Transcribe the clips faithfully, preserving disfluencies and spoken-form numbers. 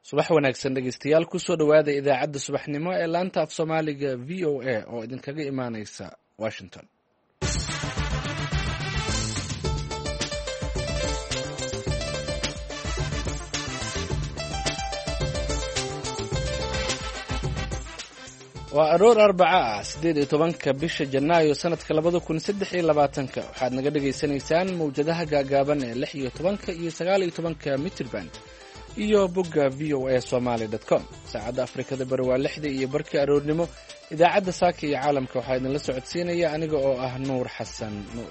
subax wanaagsan dhegeystayaal kusoo dhowaada idaacadda subaxnimo ee laanta af soomaaliga v o a oo idinkaga imaaneysa washington. waa aroor arbaca ah siddeed iyo tobanka bisha janaayo sanadka labada kun saddex iyo labaatanka waxaad naga dhegaysanaysaan mawjadaha gaagaaban ee lix iyo tobanka iyo sagaal iyo tobanka mitrban iyo bogga v o a somaly dot com. saacadda afrikada bari waa lixda iyo barkii aroornimo. idaacadda saaka iyo caalamka waxaa idinla socodsiinaya aniga oo ah nuur xasan nuur.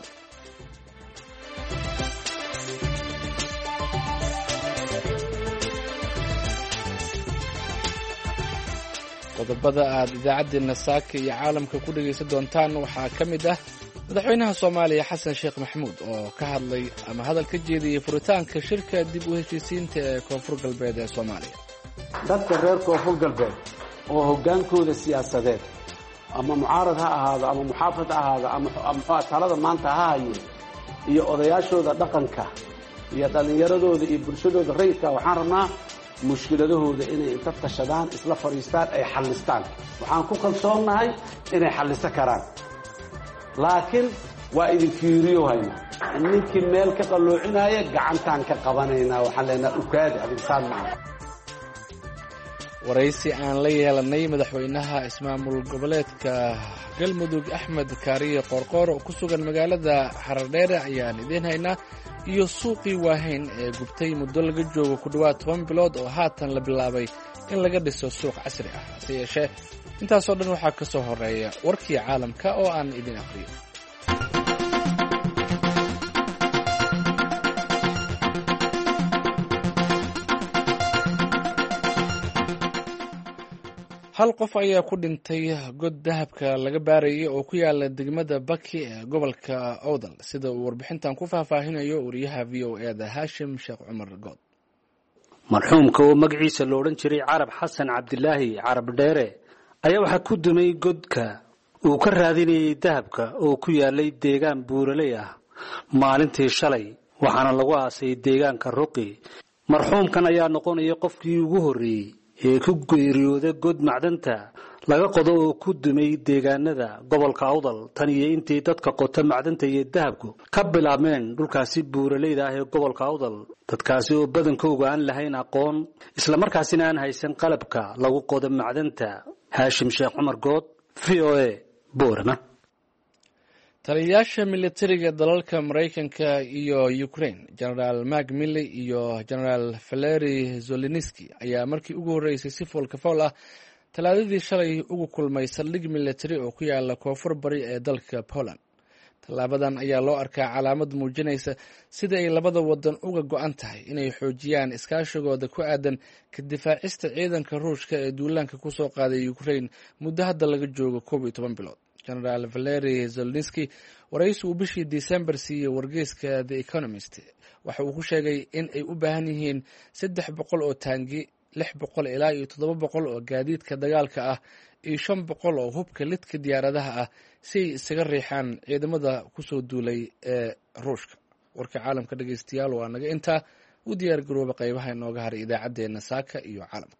qodobada aad idaacaddeenna saaka iyo caalamka ku dhegaysan doontaan waxaa ka mid ah madaxweynaha soomaaliya xasan sheekh maxamuud oo ka hadlay ama hadal ka jeediyey furitaanka shirka dib u heshiisiinta ee koonfur galbeed ee soomaaliya. dadka reer koonfur galbeed oo hoggaankooda siyaasadeed ama mucaarad ha ahaado ama muxaafad ha ahaado ama talada maanta ha hayo iyo odayaashooda dhaqanka iyo dhallinyaradooda iyo bulshadooda rayidka waxaan rabnaa mushkiladahooda inay inta tashadaan isla fadhiistaan ay xallistaan. waxaan ku kalsoonnahay inay xalliso karaan, laakiin waa idin fiiriyo haynaa ninkii meel ka qalloocinaaya gacantaan ka qabanaynaa. waxaan leenaha ukaadi adigsaan maaha. waraysi aan la yeelanay madaxweynaha ismaamul goboleedka galmudug axmed kaariye qoorqoor oo ku sugan magaalada xaradheere ayaan idiin haynaa, iyo suuqii waahayn ee gubtay muddo laga joogo ku dhowaad toban bilood oo haatan la bilaabay in laga dhiso suuq casri ah. hase yeeshee intaasoo dhan waxaa ka soo horeeya warkii caalamka oo aan idin aqriyo. hal qof ayaa ku dhintay god dahabka laga baarayay oo ku yaala degmada baki ee gobolka owdal, sida uu warbixintan ku faahfaahinayo wariyaha v o e da haashim sheekh cumar good. marxuumka oo magaciisa lo odhan jiray carab xasan cabdilaahi carab dheere ayaa waxaa ku dumay godka uu ka raadinayay dahabka oo ku yaalay deegaan buuraley ah maalintii shalay, waxaana lagu aasay deegaanka ruqi. marxuumkan ayaa noqonaya qofkii ugu horreeyey ee ku geeriyooda god macdanta laga qodo oo ku dumay deegaanada gobolka awdal tan iyo intii dadka qota macdanta iyo dahabku ka bilaabmeen dhulkaasi buuraleyda ah ee gobolka awdal. dadkaasi oo badankooga aan lahayn aqoon islamarkaasina aan haysan qalabka lagu qodo macdanta. haashim sheekh cumar good, v o a, boorama. taliyayaasha militariga dalalka maraykanka iyo ukraine genaraal mark milley iyo genaraal valeri zoleniski ayaa markii ugu horreysay si foolkafool ah talaadadii shalay ugu kulmay saldhig militari oo ku yaala koonfur bari ee dalka poland. tallaabadan ayaa loo arkaa calaamad muujinaysa sida ay labada wadan uga go-an tahay inay xoojiyaan iskaashigooda ku aadan ka difaacista ciidanka ruushka ee duulaanka kusoo qaaday ukraine muddo hadda laga joogo koob iyo toban bilood. genaraal valeri zoleniski waraysi uu bishii december siiyey wargeyska the economist waxa uu ku sheegay in ay u baahan yihiin saddex boqol oo taangi, lix boqol ilaa iyo toddoba boqol oo gaadiidka dagaalka ah iyo shan boqol oo hubka lidka diyaaradaha ah si ay isaga riixaan ciidamada kusoo duulay ee ruushka. warka caalamka dhegeystayaal waa naga intaa. u diyaar garooba qaybaha inooga haray idaacaddeenna saaka iyo caalamka.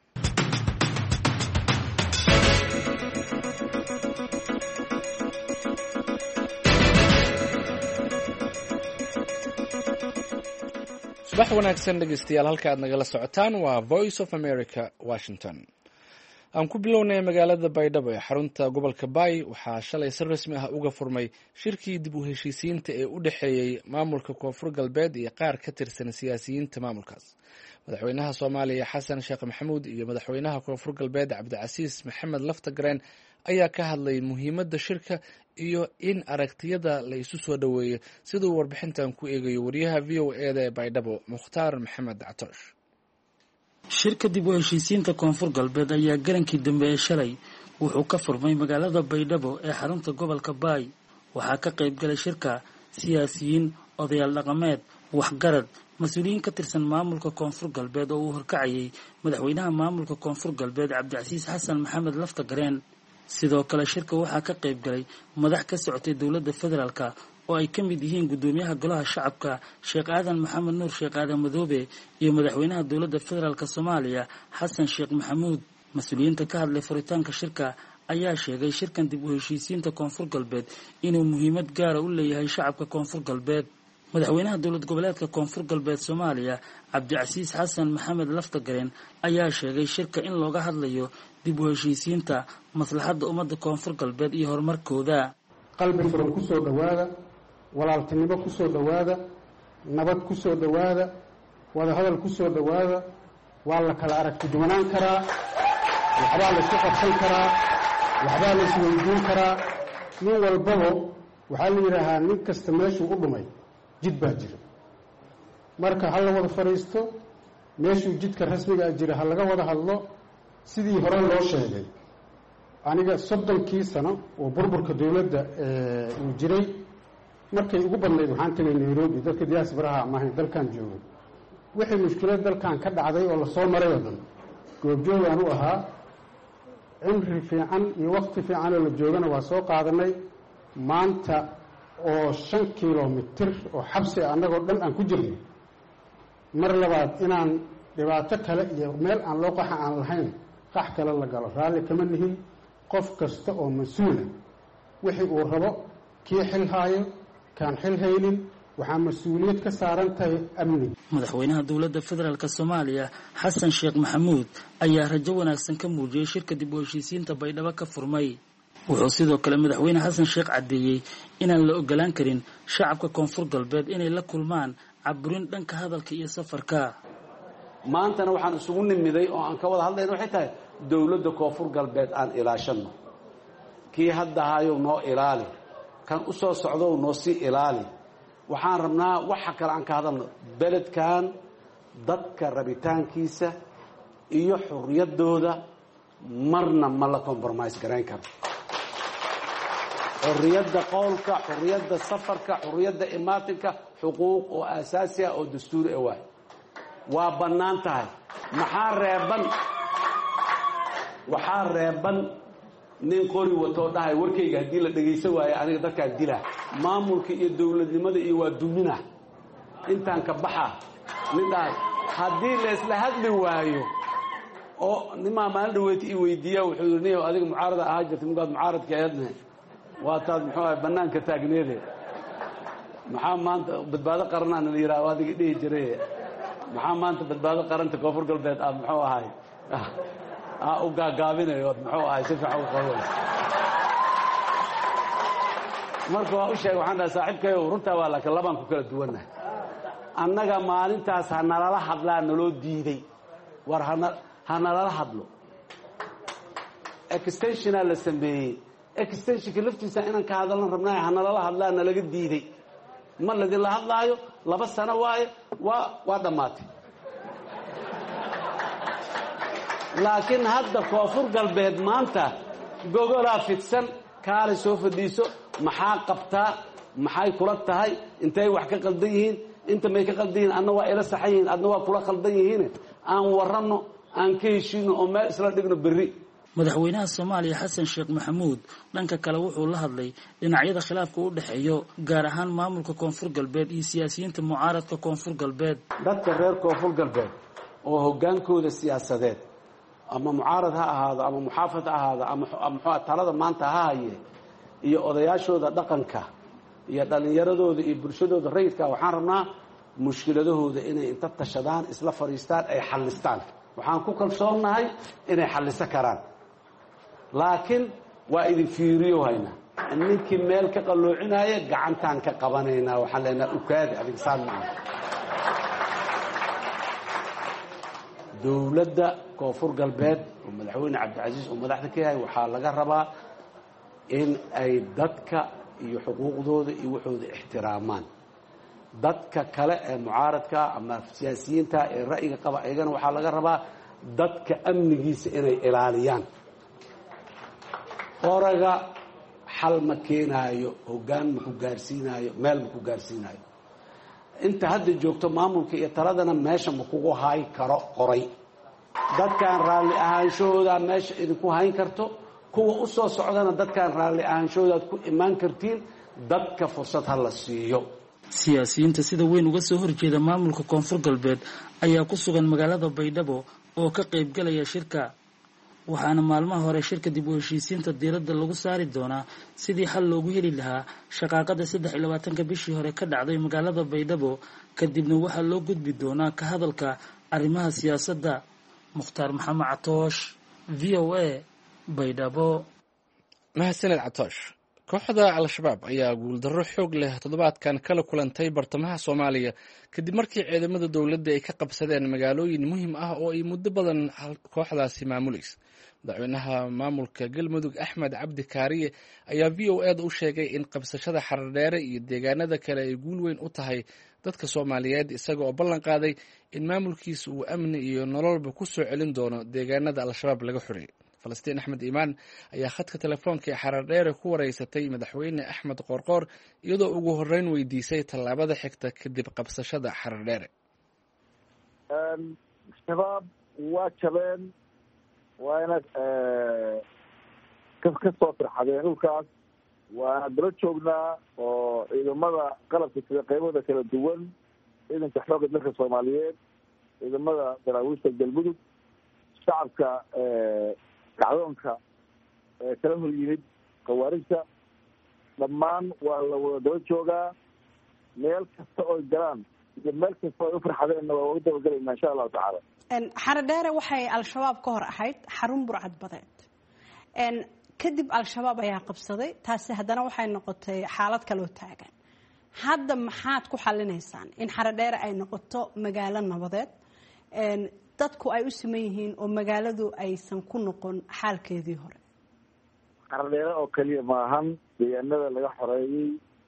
subax wanaagsan dhegeystayaal, halka aad nagala socotaan waa voice of america washington. aan ku bilownay magaalada baydhabo ee xarunta gobolka baay waxaa shalay si rasmi ah uga furmay shirkii dib u heshiisiinta ee u dhexeeyey maamulka koonfur galbeed iyo qaar ka tirsan siyaasiyiinta maamulkaas. madaxweynaha soomaaliya xasan sheekh maxamuud iyo madaxweynaha koonfur galbeed cabdicasiis maxamed laftagareen ayaa ka hadlay muhiimadda shirka iyo in aragtiyada la isu soo dhoweeyo, siduu warbixintan ku eegayo wariyaha v o e da ee baydhabo mukhtaar maxamed catoosh. shirka dib u heshiisiinta koonfur galbeed ayaa garankii dambe ee shalay wuxuu ka furmay magaalada baydhabo ee xarunta gobolka baay. waxaa ka qayb galay shirka siyaasiyiin, odayaal dhaqameed, waxgarad, mas-uuliyiin ka tirsan maamulka koonfur galbeed oo uu horkacayay madaxweynaha maamulka koonfur galbeed cabdicasiis xasan maxamed laftagareen. sidoo kale shirka waxaa ka qayb galay madax ka socotay dowladda federaalka oo ay ka mid yihiin guddoomiyaha golaha shacabka sheekh aadan maxamed nuur sheekh aadan madoobe iyo madaxweynaha dowladda federaalk soomaaliya xasan sheekh maxamuud. mas-uuliyiinta ka hadlay furitaanka shirka ayaa sheegay shirkan dib u heshiisiinta koonfur galbeed inuu muhiimad gaara u leeyahay shacabka koonfur galbeed. madaxweynaha dowlad goboleedka koonfur galbeed soomaaliya cabdicasiis xasan maxamed laftagareen ayaa sheegay shirka in looga hadlayo dib u heshiisiinta maslaxadda ummadda koonfur galbeed iyo horumarkooda. qalbi furan ku soo dhowaada, walaaltinimo ku soo dhowaada, nabad ku soo dhowaada, wadahadal ku soo dhowaada. waa la kala aragti duwanaan karaa, waxbaa la isku qabsan karaa, waxbaa la isweydiin karaa. nin walbaba waxaa la yidhaahaa nin kasta meeshuu u dhumay jid baa jira. marka ha la wada fadhiisto, meeshuu jidka rasmigaa jira ha laga wada hadlo. sidii hore loo sheegay, aniga soddonkii sano oo burburka dowladda uu jiray markay ugu badnayd waxaan tegay nairobi. dadka diyaasbaraha maahayn dalkan joogay. wixii mushkilad dalkan ka dhacday oo lasoo maray oo dhan goobjoogaan u ahaa. cimri fiican iyo waqti fiican oo la joogana waa soo qaadanay. maanta oo shan kilomitir oo xabsi annagoo dhan aan ku jirno, mar labaad inaan dhibaato kale iyo meel aan loo qaxa aan lahayn qax kale la galo raalli kama nihin. qof kasta oo mas-uula wixii uu rabo, kii xil haayo, kaan xil haynin, waxaa mas-uuliyad ka saaran tahay amni. madaxweynaha dowladda federaalk soomaaliya xasan sheekh maxamuud ayaa rajo wanaagsan ka muujiyey shirka dib u heshiisiinta baydhabo ka furmay. wuxuu sidoo kale madaxweyne xasan sheekh caddeeyey inaan la ogolaan karin shacabka koonfur galbeed inay la kulmaan caburin dhanka hadalka iyo safarka. maantana waxaan isugu nimiday oo aan ka wada hadlayna waxay tahay dowladda koonfur galbeed aan ilaashanno. kii hadda hayow noo ilaali, kan u soo socdow noo sii ilaali. waxaan rabnaa waxa kale aan ka hadalno beledkan dadka rabitaankiisa iyo xurriyaddooda marna ma la compromise garayn karo. xurriyadda qowlka, xurriyadda safarka, xurriyadda imaatinka, xuquuq oo aasaasi ah oo dastuuri ah waay. waa bannaan tahay. maxaa reeban waxaa reeban nin qori watoo dhahay warkayga haddii la dhegaysan waayo aniga dadkaan dilaa. maamulka iyo dowladnimada iyo waa dumina intaan ka baxa. nin dhahay haddii la isla hadli waayo oo nimaa maalin dhaweyti i weydiiya wuxuu yidhi nin adiga mucaarada ahaa jirta minkaad mucaaradka eedne waa taad muxuu ahay bannaanka taagneede maxaa maanta badbaado qaranaana la yidhaha adiga dhihi jiray. maxaa maanta badbaado qaranta koonfur galbeed aad muxuu ahay u gaagaabinayo ood muxuu ahay si fiican u qabo. marka waa u sheegay waxaan dhahay saaxiibkayo runtaa waa laakiin labaan ku kala duwannahay. annaga maalintaas ha nalala hadlaa naloo diiday. war hana ha nalala hadlo. extensionaa la sameeyey. extensionka laftiisa inaan ka hadalna rabnaayo ha nalala hadlaa nalaga diiday. ma ladinla hadlaayo laba sano waaye waa waa dhammaatay. laakiin hadda koonfur galbeed maanta gogolaa fidsan, kaale soo fadhiiso, maxaa qabtaa, maxay kula tahay, intay wax ka qaldan yihiin, inta may ka qaldan yihiin, adna waa ila saxan yihiin, adna waa kula qaldan yihiin. aan warranno, aan ka heshiino oo meel isla dhigno berri. madaxweynaha soomaaliya xasan sheekh maxamuud dhanka kale wuxuu la hadlay dhinacyada khilaafka u dhexeeyo gaar ahaan maamulka koonfur galbeed iyo siyaasiyiinta mucaaradka koonfur galbeed. dadka reer koonfur galbeed oo hoggaankooda siyaasadeed ama mucaarad ha ahaado ama muxaafad ha ahaado ama muxuu talada maanta ha haye iyo odayaashooda dhaqanka iyo dhallinyaradooda iyo bulshadooda rayidka waxaan rabnaa mushkiladahooda inay inta tashadaan, isla fadhiistaan, ay xallistaan. waxaan ku kalsoonnahay inay xalliso karaan. laakiin waa idin fiiriyo hayna ninkii meel ka qaloocinaya gacantaan ka qabanaynaa. waxaan leenaha ukaadi adig saan maaha. dowladda koonfur galbeed oo madaxweyne cabdicasiis oo madaxda ka yahay waxaa laga rabaa in ay dadka iyo xuquuqdooda iyo waxooda ixtiraamaan. dadka kale ee mucaaradka ama siyaasiyiinta ee ra'yiga qaba ayagana waxaa laga rabaa dadka amnigiisa inay ilaaliyaan. qoraga xal ma keenaayo, hoggaan ma ku gaarsiinaayo, meel ma ku gaarsiinaayo. inta hadda joogto maamulka iyo taladana meesha ma kugu hayn karo qoray. dadkaan raalli ahaanshahoodaa meesha idinku hayn karto. kuwa u soo socdana dadkaan raalli ahaanshahoodaad ku imaan kartiin. dadka fursad ha la siiyo. siyaasiyiinta sida weyn uga soo horjeeda maamulka koonfur galbeed ayaa ku sugan magaalada baydhabo oo ka qaybgalaya shirka, waxaana maalmaha hore shirka dib u heshiisiinta diiradda lagu saari doonaa sidii xal loogu heli lahaa shaqaaqada saddex iyo labaatanka bishii hore ka dhacday magaalada baydhabo. kadibna waxaa loo gudbi doonaa ka hadalka arrimaha siyaasadda. mukhtaar maxamed catoosh, v o a, baydhabo. mahadsaned catoosh. kooxda al-shabaab ayaa guuldarro xoog leh toddobaadkan kala kulantay bartamaha soomaaliya kadib markii ciidamada dowladda ay ka qabsadeen magaalooyin muhiim ah oo ay muddo badan kooxdaasi maamulaysa. madaxweynaha maamulka galmudug axmed cabdi kaariye ayaa v o eda u sheegay in qabsashada xardheere iyo deegaanada kale ay guul weyn u tahay dadka soomaaliyeed, isaga oo ballan qaaday in maamulkiisa uu amni iyo nololba ku soo celin doono deegaanada al-shabaab laga xoreeyay. falastiin axmed iimaan ayaa khadka telefoonka ee xardheere ku wareysatay madaxweyne axmed qoorqoor iyadoo ugu horreyn weydiisay tallaabada xigta kadib qabsashada xardheere. shabaab waa jabeen, waana ka soo firxadeen dhulkaas, waana daba joognaa oo ciidamada qalabka sida qaybada kala duwan, ciidanka xoogga dalka soomaaliyeed, ciidamada daraawiishta galmudug, shacabka kacdoonka kala hor yimid khawaarijta, dhammaan waa la wada daba joogaa. meel kasta oy galaan iyo meel kasta oy u farxadeenna waa uga dabagelaynaa insha allahu tacaala. xaradheere waxay al-shabaab ka hor ahayd xarun burcad badeed, kadib al-shabaab ayaa qabsaday, taasi haddana waxay noqotay xaalad kaloo taagan. hadda maxaad ku xalinaysaan in xaradheere ay noqoto magaalo nabadeed, dadku ay u siman yihiin oo magaaladu aysan ku noqon xaalkeedii hore? xaradheere oo keliya maahan deegaanada laga xoreeyey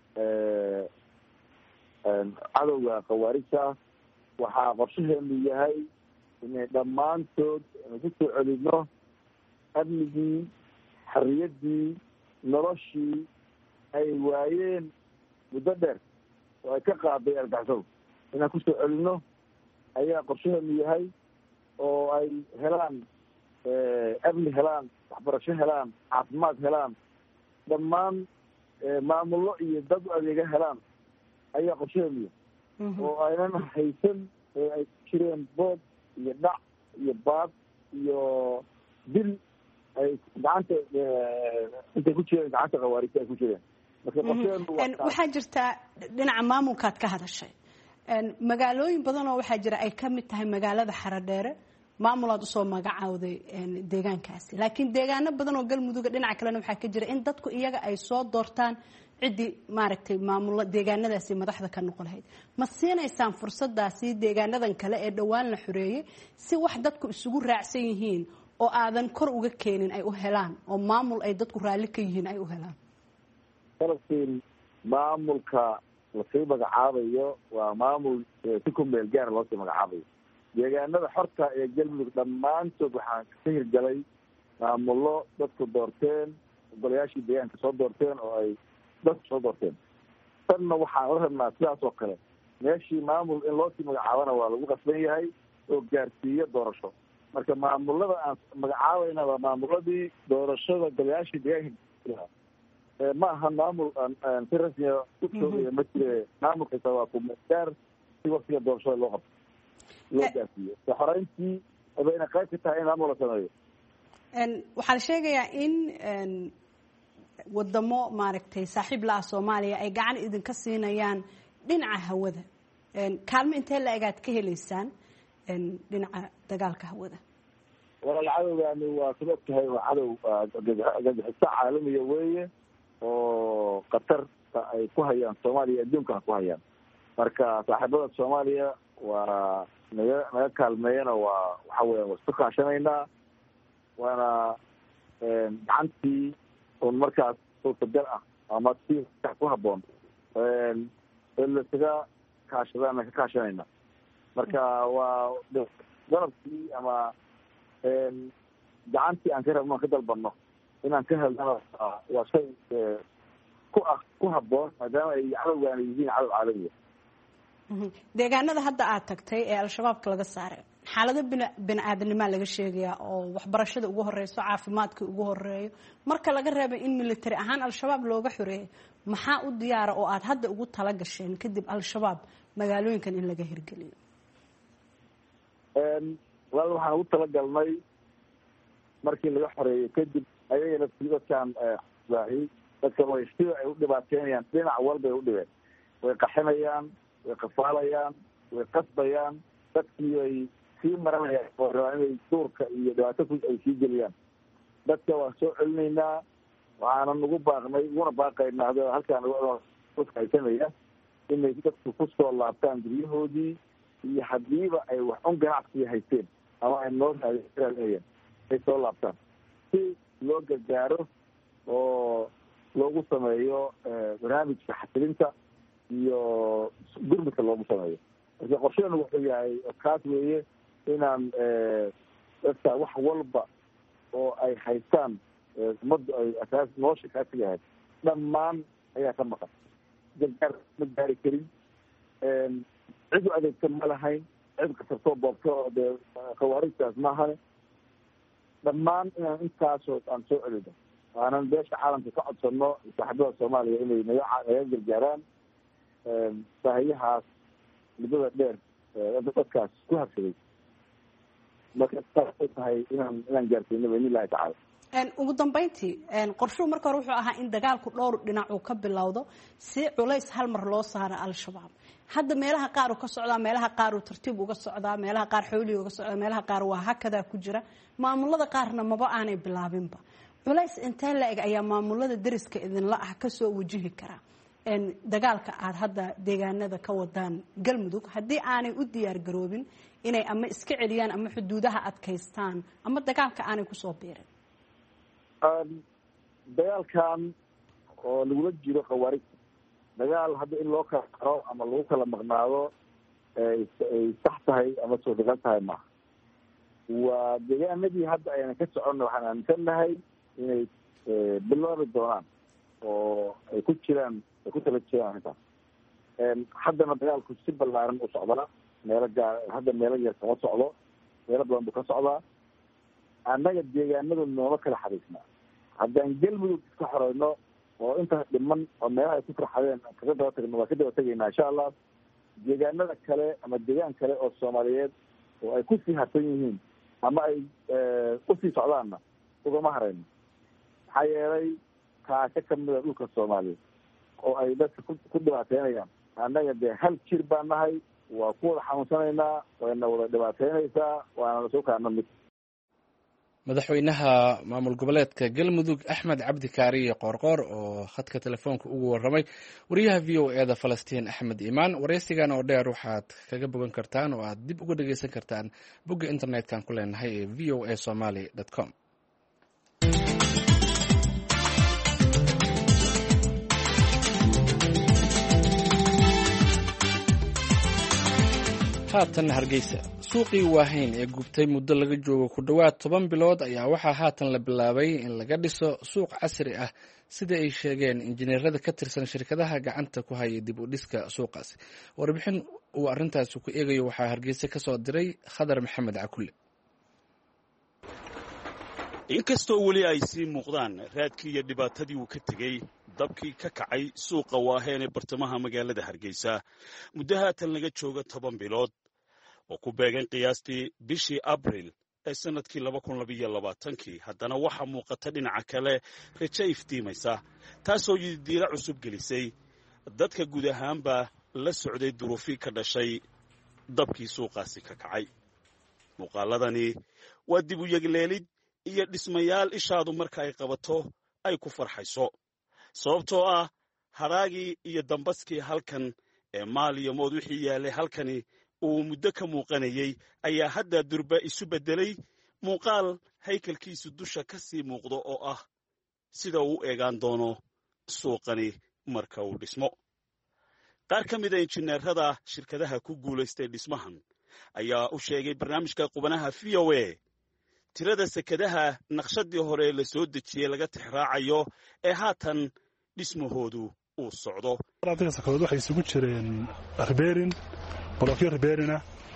cadowga khawaarijta, waxaa qorshaheenu yahay inay dhammaantood ku soo celino amnigii, xorriyaddii, noloshii ay waayeen muddo dheer oo ay ka qaaday argagixisadu, inaan ku soo celino ayaa qorshaheenu yahay, oo ay helaan amni, helaan waxbarasho, helaan caafimaad, helaan dhammaan maamullo iyo dad u adeega helaan ayaa qorshaheenu yahay. oo aynan haysan ee ay ku jireen bood iyo dhac iyo baad iyo dil ay gacanta intay ku jireen gacanta khawaarijta ay ku jireen. marka qorshaheenu waxaa jirtaa dhinaca maamulkaad ka hadashay, magaalooyin badan oo waxaa jira ay ka mid tahay magaalada xaradheere, maamulaad usoo magacaawday deegaankaasi, laakiin deegaano badan oo galmuduga dhinaca kalena waxaa ka jira in dadku iyaga ay soo doortaan ciddii maaragtay maamulo deegaanadaasi madaxda ka noqon lahayd. ma siinaysaan fursadaasi deegaanadan kale ee dhowaan la xoreeyey si wax dadku isugu raacsan yihiin oo aadan kor uga keenin ay u helaan, oo maamul ay dadku raalli ka yihiin ay u helaan? falastiin, maamulka lasii magacaabayo waa maamul si ku meel gaara loosii magacaabayo. deegaanada xorta ee galmudug dhammaantood waxaan ka hirgalay maamullo dadku doorteen, golayaashii deegaanka soo doorteen oo ay dadku soo doorteen. tanna waxaan la rabnaa sidaas oo kale meeshii maamul in loosii magacaabana waa lagu qasban yahay oo gaarsiiyo doorasho. marka maamulada aan magacaabayna waa maamuladii doorashada golayaashii deegaanka. ma aha maamul si rasmiya u joogaya ma jire. maamulkasta waa ku gaar si waktiga doorashada loo qabto loo gaarsiiyo. xoreyntii bayna qayb ka tahay in maamul la sameeyo. waxaa la sheegayaa in wadamo maaragtay saaxiib la ah Soomaaliya ay gacan idinka siinayaan dhinaca hawada. kaalmo intee la egaad ka helaysaan dhinaca dagaalka hawada? walaal cadowgaani waa sida ogtahay waa cadow gagixisa caalamiya weeye oo qatarta ay ku hayaan Soomaaliya adduunka ku hayaan. marka saaxiibada Soomaaliya waa naga naga kaalmeeyana waa waxa weeye wasku kaashanaynaa, waana gacantii oo markaas suurtagal ah ama si ku habboon lasaga kaashadana ka kaashanayna. marka waa dalabkii ama gacantii aan ka rabno ka dalbanno inaan ka helnana waa shay ku ah ku habboon maadaama ay cadowgaana yihiin cadow caalamiya. deegaanada hadda aad tagtay ee al-shabaabka laga saaray xaalado bini aadamnimo laga sheegayaa oo waxbarashada ugu horeyso caafimaadka ugu horeeyo marka laga reebay in military ahaan al-shabaab looga xoreeyo maxaa u diyaara oo aad hadda ugu tala gasheen kadib al-shabaab magaalooyinkan in laga hirgeliyo wal waxaan ugu talagalnay markii laga xoreeyo kadib ayagana dadkan waahi dadka way sida ay u dhibaateynayaan dhinac walba ay u dhibeen way qaxinayaan way qafaalayaan way qasbayaan dadkii ay sii maranayaan oo rabaa inay duurka iyo dhibaato ku ay sii geliyaan dadka waa soo celinaynaa waxaana nagu baaqnay uguna baaqaynaa halkaan haysanaya inay dadku kusoo laabtaan guryahoodii iyo hadiiba ay wax un ganacsiga haysteen ama ay noo raadinayaan ay soo laabtaan si loo gargaaro oo loogu sameeyo barnaamijka xasilinta iyo gurmadka loogu sameeyo marka qorsheenu wuxuu yahay kaas weeye inaan dadka wax walba oo ay haystaan ummadda ay asaas nolosha kaasiga ahayd dhammaan ayaa ka maqan gargaar ma gaari karin cid u adeegta ma lahayn cid kasartoo boobto oo dee khawaarijtaas maahane dhammaan inaan intaasoo aan soo celino waanan beesha caalamka ka codsano saaxiibada soomaaliya inay naga gargaaraan baahiyahaas muddada dheer dadkaas ku habsaday marka saasay tahay inaan inaan gaarsiino baidn illahi tacala ugu dambeyntii qorshuhu marka hore wuxuu ahaa in dagaalku dhowr dhinac uu ka bilowdo si culays hal mar loo saaro al-shabaab hadda meelaha qaar uu ka socdaa meelaha qaar uu tartiib uga socdaa meelaha qaar xoolihii uga socdaa meelaha qaar waa hakadaa ku jira maamulada qaarna maba aanay bilaabinba culays intee la-eg ayaa maamulada dariska idinla ah kasoo wajihi karaa dagaalka aada hadda deegaanada ka wadaan galmudug haddii aanay u diyaar garoobin inay ama iska celiyaan ama xuduudaha adkaystaan ama dagaalka aanay kusoo biirin dagaalkan oo lagula jiro khawaarijta dagaal hadda in loo kala qaro ama lagu kala maqnaado ay sax tahay ama suurtagal tahay maaha waa deegaanadii hadda ayna ka soconna waxaan aaminsannahay inay bilaabi doonaan oo ay ku jiraan ay ku tala jiraan arrintaas haddana dagaalku si ballaaran u socdaa meelo gaar hadda meelo yar kama socdo meelo badan buu ka socdaa annaga deegaanada nooma kala xariisnaa haddaan galmudug iska xoreyno oo intaas dhiman oo meelaha ay ku farxadeen kaga daba tagno waa ka daba tegaynaa insha allah deegaanada kale ama deegaan kale oo soomaaliyeed oo ay kusii harsan yihiin ama ay usii socdaanna ugama harayno maxaa yeelay kaasho kamida dhulka soomaaliyeed oo ay dadka ku dhibaateynayaan annaga dee hal jir baan nahay waa ku wada xanuunsanaynaa wayna wada dhibaateynaysaa waana lasoo kaana mid madaxweynaha maamul goboleedka galmudug axmed cabdi kaariye qoorqoor oo khadka telefoonka ugu waramay wariyaha v o e da falastiin axmed imaan wareysigan oo dheer waxaad kaga bogan kartaan oo aad dib uga dhageysan kartaan bogga internet-kan ku leenahay ee v o a somaly dot com haatan hargeysa suuqii waahayn ee gubtay muddo laga joogo ku dhowaad toban bilood ayaa waxaa haatan la bilaabay in laga dhiso suuq casri ah sida ay sheegeen injineerada ka tirsan shirkadaha gacanta ku haya dib u dhiska suuqaasi warbixin uu arrintaasi ku eegayo waxaa hargeysa ka soo diray khadar maxamed cakulle inkastoo weli ay sii muuqdaan raadkii iyo dhibaatadii uu ka tegey dabkii ka kacay suuqa waaheen ee bartamaha magaalada hargeysa muddo haatan laga jooga toban bilood oo ku beegan qiyaastii bishii abril ee sannadkii laba kun labayo labaatankii haddana waxaa muuqata dhinaca kale rajo iftiimaysa taasoo yididiila cusub gelisay dadka guud ahaanba la socday duruufii ka dhashay dabkii suuqaasi ka kacay muuqaaladani waa dib u yegleelid iyo dhismayaal ishaadu marka ay qabato ay ku farxayso sababtoo ah haraagii iyo dambaskii halkan ee maal iyo mood wixii yaallay halkani uu muddo ka muuqanayey ayaa hadda durba isu beddelay muuqaal haykalkiisu dusha ka sii muuqdo oo ah sida uu u eegaan doono suuqani marka uu dhismo qaar ka mida injineerada shirkadaha ku guulaystay dhismahan ayaa u sheegay barnaamijka qubanaha v o a tirada sekadaha naqshadii hore la soo dejiyey laga tixraacayo ee haatan dhismahoodu uu socdo sakadood waxay isugu jireen ribeerin bolokyo ribeerina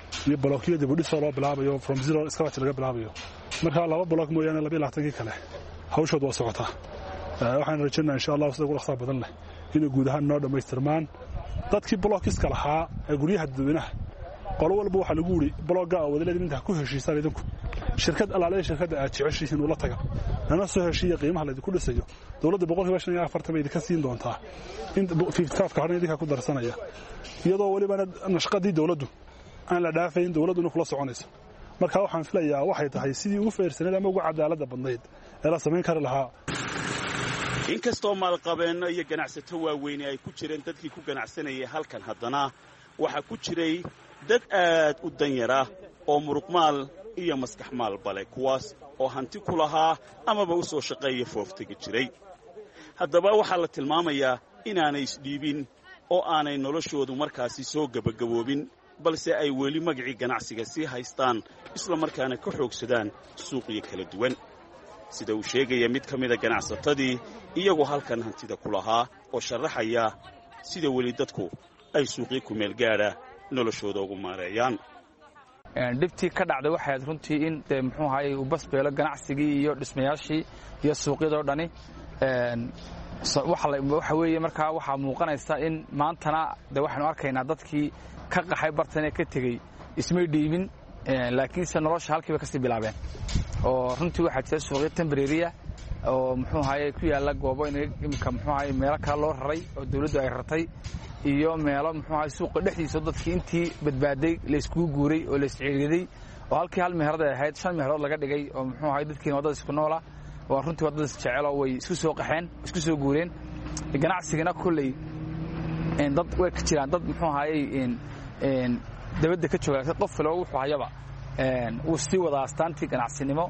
iyo blookiyada budhiso loo bilaabayo from zero scratch laga bilaabayo marka laba block mooyaane laba iyo labaatan kale hawshood waa socotaa waxaan rajaynayaa insha Allah sida ugu dhaqsaha badan leh in guud ahaan noo dhameystirmaan dadkii blockiska lahaa ee guryaha dadweynaha qolo walba waxa lagu wuri blogga wadaleed inta ku heshiisay idinku shirkad alaaleey shirkadda aad jeceshihiin ula taga ana soo heshiiya qiimaha la idinku dhisayo dawladda boqolkiiba shan iyo afartan bay idinka siin doontaa in fifty-five ka horna idinka ku darsanaya iyadoo waliba nashqadii dawladdu aan la dhaafayn dawladdu kula soconayso marka waxaan filayaa waxay tahay sidii ugu feersaneed ama ugu cadaalada badnayd ee la sameyn kara lahaa inkastoo maalqabeenno iyo ganacsato waaweyn ay ku jireen dadkii ku ganacsanayay halkan haddana waxaa ku jiray dad aad u danyara oo muruqmaal iyo maskax maalbale kuwaas oo hanti ku lahaa amaba u soo shaqeeya fooftegi jiray haddaba waxaa la tilmaamayaa inaanay isdhiibin oo aanay noloshoodu markaasi soo gebagaboobin balse ay weli magacii ganacsiga sii haystaan isla markaana ka xoogsadaan suuqyo kala duwan sida uu sheegaya mid ka mida ganacsatadii iyagoo halkan hantida ku lahaa oo sharaxaya sida weli dadku ay suuqyo ku meel gaadha noloshooda ugu maareeyaan dhibtii ka dhacday waxay ahayd runtii in dee muxuu ahaayey uu basbeelo ganacsigii iyo dhismayaashii iyo suuqyadoo dhani waxa weeye markaa waxaa muuqanaysa in maantana dee waxaynu arkaynaa dadkii ka qaxay bartanee ka tegey ismay dhiibin laakiinse nolosha halkiiba ka sii bilaabeen oo runtii waxaa jira suuqyo tembreriya oo muxuu ahaayey ku yaalla goobo imika muxuu ahaayey meelo kale loo raray oo dawladdu ay rartay iyo meelo muxuu ahaayey suuqa dhexdiisa dadkii intii badbaaday la iskugu guuray oo la isciiriday oo halkii hal meherad ay ahayd shan meherood laga dhigay oo muxuu ahaayey dadkiina waddada isku noola waa runtii waddada isjeceloo way isku soo qaxeen isku soo guureen ganacsigana kolley dad way ka jiraan dad muxuu ahaayey dabadda ka jooga qof kale wuxuu hayaba uu sii wada astaantii ganacsinimo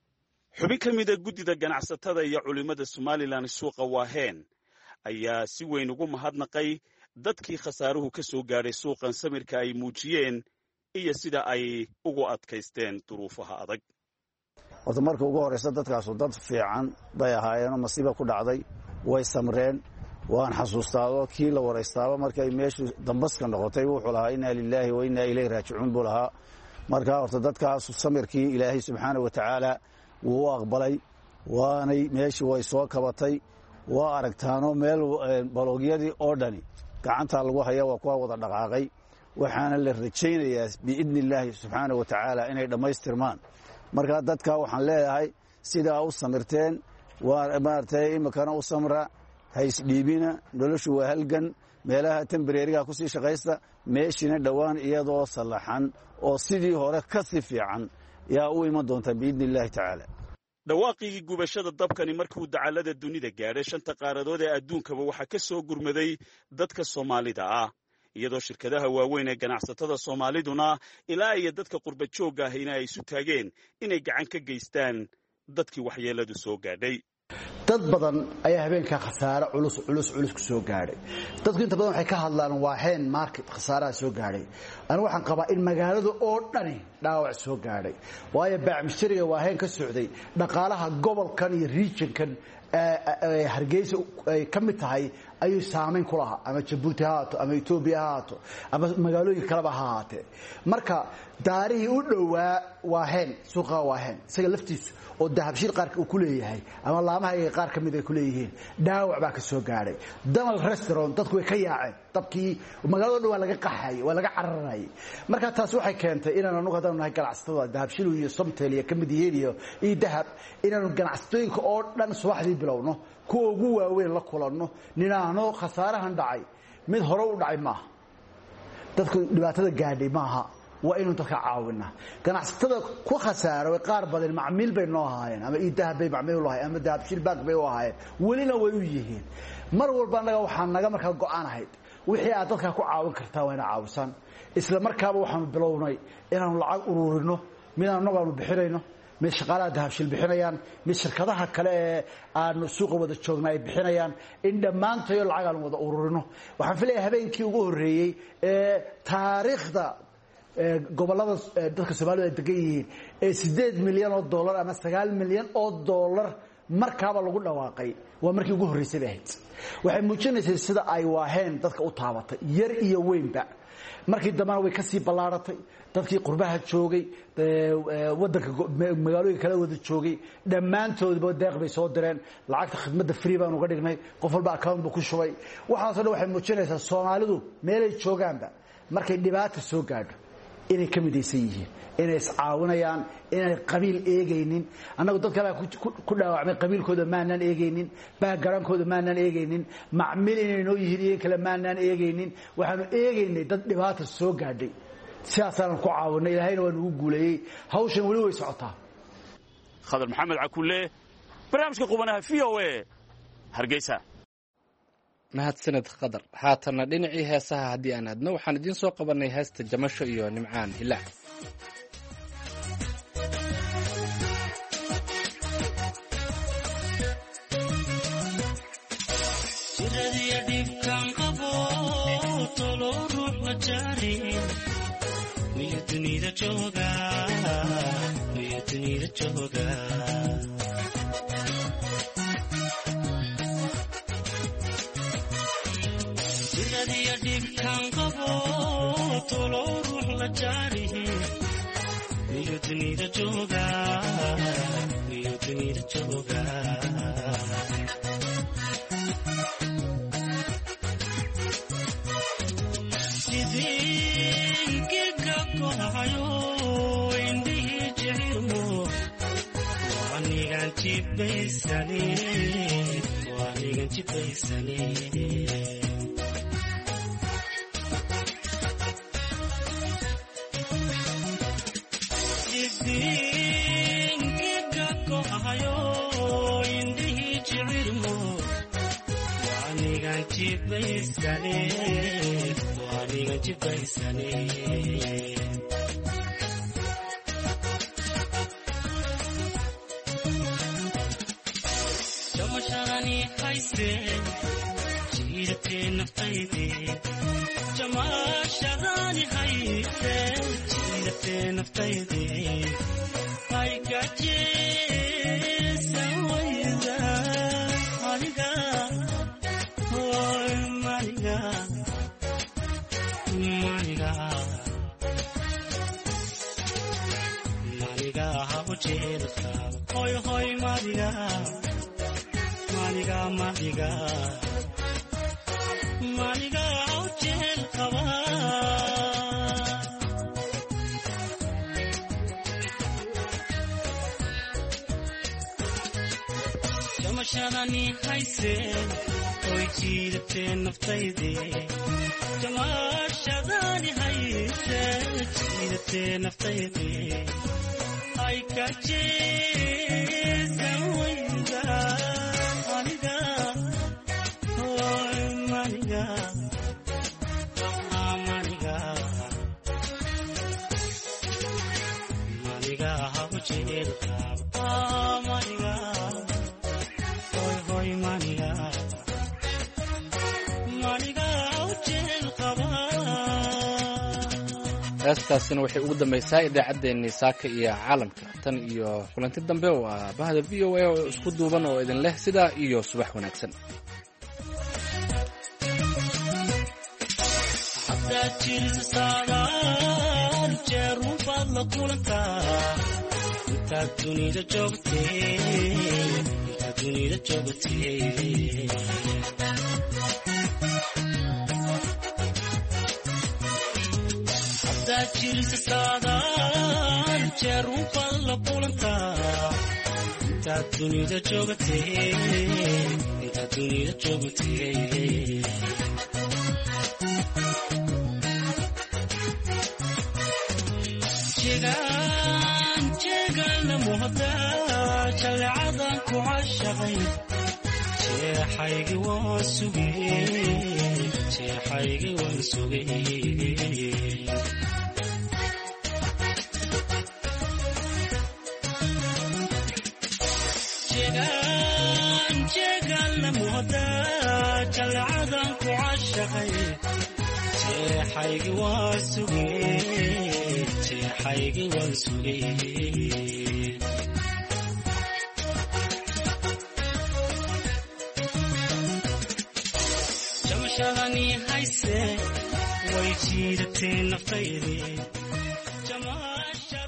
xubin ka mida guddida ganacsatada iyo culimmada Somaliland suuqa Waaheen ayaa si weyn ugu mahadnaqay dadkii khasaaruhu ka soo gaaray suuqan samirka ay muujiyeen iyo sida ay ugu adkaysteen duruufaha adag horta marka ugu horeysa dadkaasu dad fiican bay ahaayeen masiibo ku dhacday way samreen waan xasuustaado kii la wareystaaba markay meeshu dambaska noqotay wuxuu lahaa inna lillahi wa inna ilayhi raaji'uun buu lahaa marka horta dadkaas samirkii ilaahay subxaanahu wa tacaala wuu aqbalay waanay meeshii way soo kabatay waa aragtaano meel baloogyadii oo dhani gacanta lagu haya waa kuwa wada dhaqaaqay waxaana la rajaynayaa biidni illaahi subxaanahu wa tacaala inay dhammaystirmaan marka dadka waxaan leeyahay sidaa u samirteen waa maaragtay imikana u samra haysdhiibina noloshu waa halgan meelaha tembreriga ku sii shaqaysta meeshina dhowaan iyadoo sallaxan oo sidii hore ka si fiican yaa u iman doonta biidni illaahi tacaala dhawaaqii gubashada dabkani markii uu dacalada dunida gaadhay shanta qaaradood ee adduunkaba waxaa ka soo gurmaday dadka Soomaalida ah iyadoo shirkadaha waaweyn ee ganacsatada Soomaaliduna ilaa iyo dadka qurba joogga ahina ay isu taageen inay gacan ka geystaan dadkii waxyeeladu soo gaadhay dad badan ayaa habeenka khasaare culus culus culus ku soo gaaray dadku inta badan waxay ka hadlaan Waaheen market khasaaraha soo gaaray anigu waxaan qabaa in magaalada oo dhani dhaawac soo gaaray waayo baacmishriga Waaheen ka socday dhaqaalaha gobolkan iyo regionkan ee Hargeysa ay ka mid tahay ayuu saameyn ku lahaa ama Djibouti haato ama Ethiopia haato ama magaalooyin kale ba haatee marka daarihii u dhowaa Waaheen suuqa Waaheen isaga laftiisu oo dahabshiil qaar ku leeyahay ama laamaha ay qaar kamid ay ku leeyihiin dhaawac baa ka soo gaaray Damal restaurant dadku way ka yaaceen dabkii magaalada waa laga qaxay waa laga cararay marka taas waxay keentay inaan anagu hadaan nahay ganacsatada dahabshiil iyo Somtel iyo kamid yeeliyo iyo dahab inaan ganacsatooyinka oo dhan subaxdii bilowno kuwa ugu waaweyn la kulanno ninaano khasaarahan dhacay mid hore u dhacay ma dadku dhibaatada gaadhay maaha waa inuu dadka caawina ganacsatada ku khasaaro qaar badan macmiil bay noo haayeen ama idahab bay macmiil u lahaayeen ama dahabshiil bank bay u haayeen walina way u yihiin mar walba anaga waxaan naga markaa go'aan ahayd wixii aad dadka ku caawin kartaa waa ina caawisan isla markaaba waxaan bilownay inaan lacag ururino midaan naga bixinayno mid shaqaalaha dahabshiil bixinayaan mid shirkadaha kale ee aan suuqa wada joognay bixinayaan in dhammaantood lacag aan wada ururino waxaan filayaa habeenkii ugu horeeyay ee taariikhda gobolada dadka Soomaaliyeed ay degan yihiin ee sideed milyan oo dollar ama sagaal milyan oo dollar markaaba lagu dhawaaqay waa markii ugu horeysay ahayd waxay muujinaysaa sida ay Waaheen dadka u taabatay yar iyo weynba markii dambana way ka sii balaaratay dadkii qurbaha joogay wadanka magaalooyinka kala wada joogay dhammaantoodba deeq bay soo direen lacagta khidmadda free baan uga dhignay qof walba account buu ku shubay waxaasoo dhan waxay muujinaysaa Soomaalidu meelay joogaanba markay dhibaato soo gaadho inay ka midaysan yihiin inay iscaawinayaan inay qabiil eegaynin annagu dad kale ku dhaawacmay qabiilkooda maanaan eegaynin baagarankooda maanaan eegaynin macmil inay noo yihiin iyo kale maanaan eegaynin waxaanu eegaynay dad dhibaato soo gaadhay siyaasaan ku caawinay ilaahayna waa nagu guuleeyay hawshan wali way socotaa khadar maxamed cakulle barnaamijka qubanaha v o a hargeysa mahadsaned khadar haatana dhinacii heesaha haddii aan aadno waxaan idiin soo qabanay heesta jamasho iyo nimcaan hilaac dunida jooga wiyo dunida jooga jiradiya dhibkan qabo tolo ruux la jaarihi wiyo dunida jooga wiyo dunida jooga jibaysani waaniga jibaysani jidinkiga kohayo indhihi jicirmo waaniga jibaysani waaniga jibaysani jiirtee naftayde jamaashadaani hayse jiirtee naftayde ay gajeesa wayda maniga hoy maniga maniga maniga habu jeelka hoy hoy maniga maniga maniga maniga ujeel qaba jamashadani hayse oy jiirtee naftayde jamashadani hayse jiirtee naftayde ay kajeesa wayda heestaasina waxay ugu dambaysaa idaacaddeenii saaka iyo caalamka tan iyo kulanti dambe waa bahda v o a oo isku duuban oo idin leh sidaa iyo subax wanaagsan intaad dunida joogtee intaad dunida joogtee haddaad jirisa saadaan jeer unbaad la kulantaa intaad dunida joogtee intaad dunida joogtee jaleecadan ku cashaqay jeexaygi waan sugay jeexaygi waan sugay jeegan jeegan la muuqda jaleecadan ku cashaqay jeexaygi waan sugay jeexaygi waan sugay jamashadani hayse way jiirtee naftayde